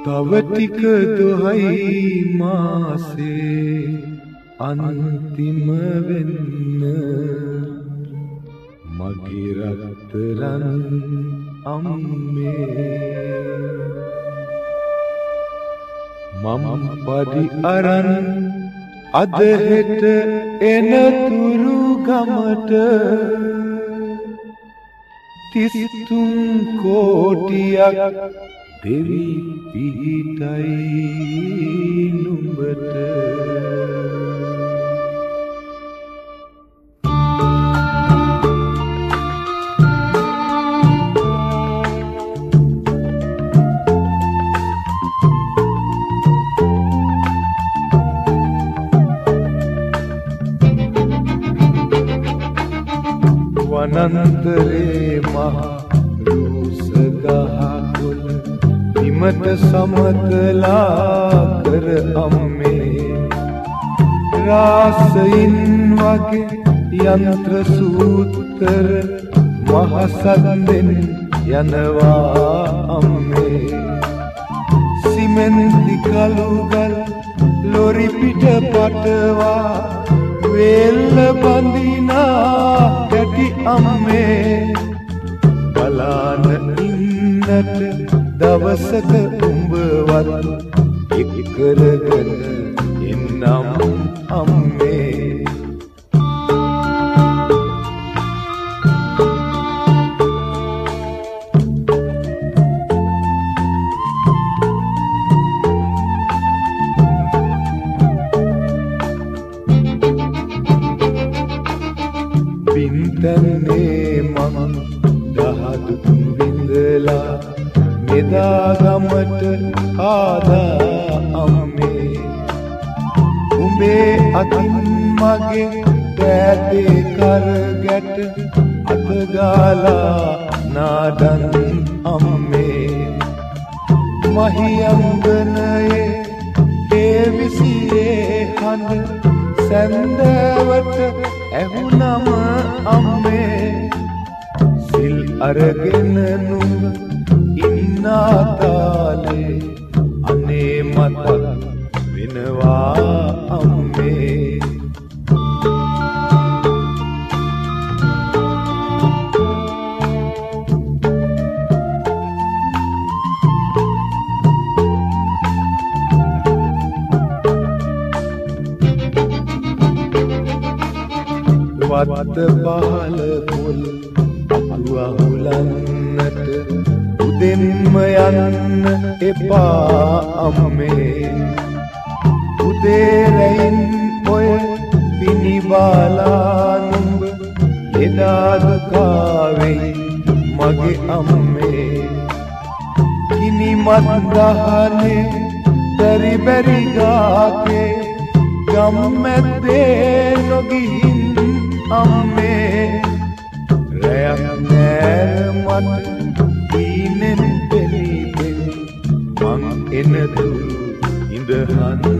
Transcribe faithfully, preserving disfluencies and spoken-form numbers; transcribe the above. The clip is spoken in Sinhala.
තව ටික දොහයි මාසේ අන්තිම වෙන්න මගේ රත්තරන් අම්මේ මම පඩි අරන් අද හෙට එන තුරු ගමට තිස්තුන් කෝටියක් දෙවි පිහිටයි නුඹට වනන්තරේ මහ රූස ගහකොළ බිමට සමතලා කර අම්මේ රාසයින් වගේ යන්ත්‍ර සූත්‍ර මහසන්දෙන් යනවා අම්මේ සිමෙන්ති කළුගල් ලොරි පිට පටවා වෙල්ල බඳිනා කැටි අම්මේ බලාන ඉන්නට දවසක උඹවත් එක් කරගෙන එන්නම් අම්මේ බින්දන්නේ මං දහදුක් විඳලා මෙදා ගමට ආදා අම්මේ උඹේ අතින් මගේ පෑතේ කරගැට අතගාලා නාඩන් අම්මේ මහියංගනයේ ඒ විසියේ හඬ සැන්දවට ඇහුනම අම්මේ සිල් අරගෙන නුඹ ඉන්නා තාලේ අනේ මතක් වෙනවා අම්මේ වත්ත පහල පොල් අතුවා හුලන්නට උදෙන්ම යන්න එපා අම්මේ උදේ රැයින් ඔය පිනිබාලා නුඹ එදාද කාවෙයි මගේ අම්මේ කිනිමත් දහනේ බැරි බැරි ගාකේ ගම්මැද්දේ නොගිහින් අම්මේ රැයක් නෑර මට දීනෙන් පෙළි පෙළි මං එනතුරු ඉඳහන්